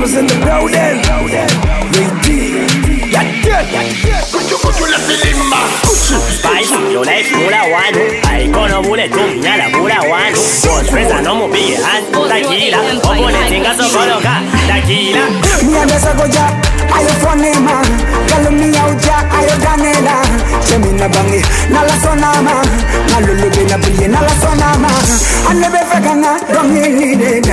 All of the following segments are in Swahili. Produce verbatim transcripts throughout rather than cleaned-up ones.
was in the building. Lady, Spice, yo life mula one. I gonna bullet to nyala mula one. Boss friends are no more big hand. Tequila, opponent tinga so coloca. Tequila. Me and the Sagoja, I am funny man. Tell me out ya, I am Danela. Chemina bangi, nala sonama. Nalulu bina brie, nala sonama. I never forganga, don't need it.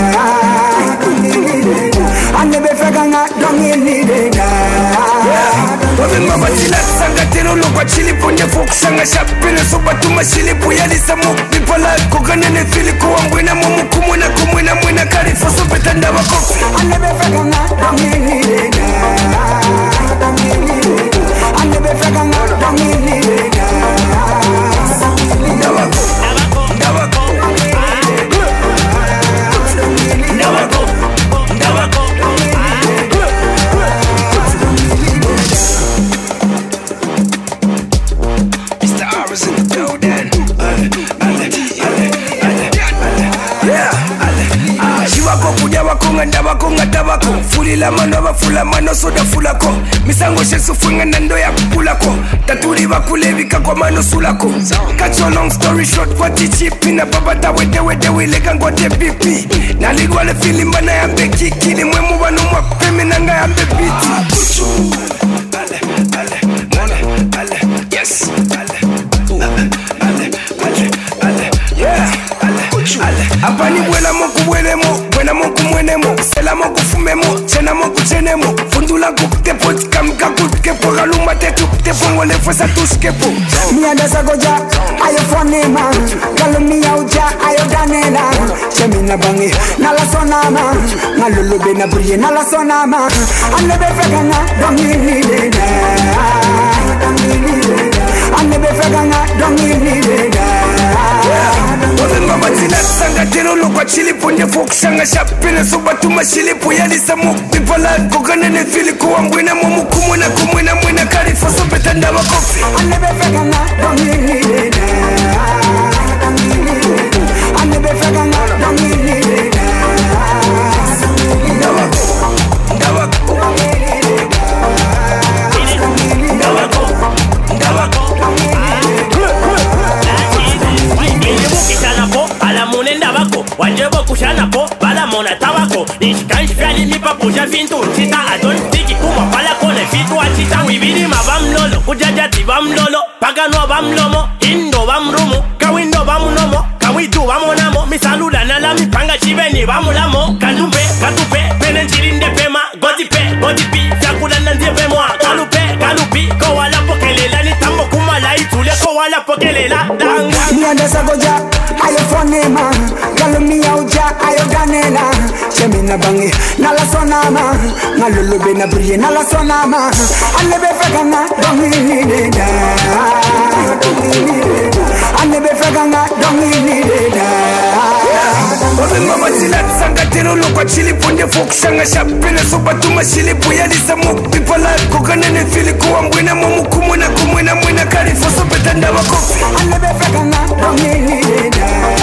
I never forganga, don't need it. Wabin mama tilat sanga tero lokwa chili ponye folk sanga shapene soba tuma chili puyali samu bipola kokane ne fili ko ambwena mumu kumuna kumuna mwena karifo so betanda wako anebe faganga domini da anebe faganga domini da ndawako ndawako ndawako ndawako Ndabako ngadabako fulila mano abafula mano soda fulako misango shesu funga nando ya kupulako tatuli bakulebika kwa mano sulako cut your long story short kwa tichipi na babata wede wede wileka ngote pipi naligwa le filimba na yambe kikili mwemu wano mwapeme nanga yambe biti ale ale ale ale yes ale ale ale ale yeah ale ale apani bwela moku bwelemo bwena moku mwenemo sela moku fumemo chena moku chenemo fundula kuktepo tikamika kutkepo galumba tetu tepo ngole fwesa tuskepo me and the Sagoja I am funny man Tell me out ya I am Danela Chemina bangi nala sonama Nalulu bina brie nala sonama I never forganga domini da I never forganga domini da Wabin mama tilat sanga tero lokwa chili ponye folk sanga shapene soba tuma chili puyali samu bipola kokane ne fili ko ambwena mumu kumuna kumuna mwena karifo so betanda wako I never forganga domini da I never forganga domini da ndawako ndawako ndawako ndawako Wanjebo kushana po, bala mona tabako. Nishikanshi fyali mipa puja fintu chita. Adon tiki kuma pala kone fitu achita. Wibidi ma bam lolo, kujajati bam lolo. Pagano bam lomo, indo bam rumu. Kawindo bam nomo, kawitu bam namo. Misaluda nala mi panga chibeni bam lamo. Kandupe, katupe, penenchilinde pema. Goti pe, goti pi, fiakula nanzie pe moa. Kalupe, kalupi, kowala pokelela. Nitambo kumala itule kowala pokelela. Me and the Sagoja, I am funny man. Tell me out ya, I am Danela. Chemina bangi, nala sonama. Nalulu bina brie, nala sonama. I never forganga, domini da. I never forganga, domini da. Wabin mama tilat sanga tero lokwa chili ponye folk sanga shapene soba tuma chili puyali samu bipola kokane ne fili ko ambwena mumu kumuna kumuna mwena karifo so betanda wako I never forganga, domini da.